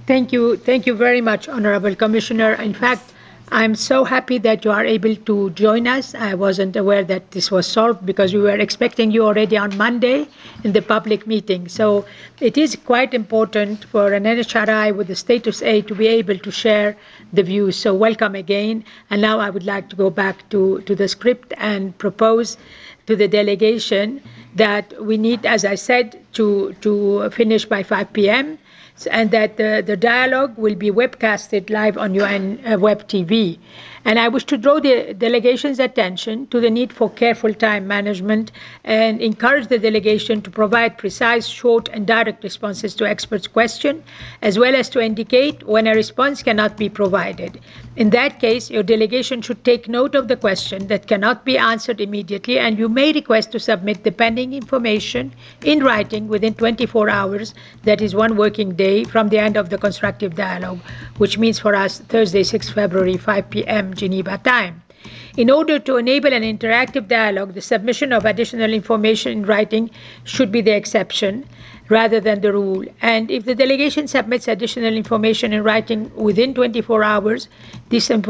Thank you very much, Honorable Commissioner. In fact, I'm so happy that you are able to join us. I wasn't aware that this was solved because we were expecting you already on Monday in the public meeting. So it is quite important for an NHRI with the status A to be able to share the views. So welcome again. And now I would like to go back to the script and propose to the delegation that we need, as I said, to finish by 5 p.m. And that the dialogue will be webcasted live on UN Web TV. And I wish to draw the delegation's attention to the need for careful time management and encourage the delegation to provide precise, short, and direct responses to experts' questions, as well as to indicate when a response cannot be provided. In that case, your delegation should take note of the question that cannot be answered immediately, and you may request to submit the pending information in writing within 24 hours, that is one working day, from the end of the constructive dialogue, which means for us Thursday, 6 February, 5 p.m. Geneva time. In order to enable an interactive dialogue, the submission of additional information in writing should be the exception rather than the rule. And if the delegation submits additional information in writing within 24 hours, this information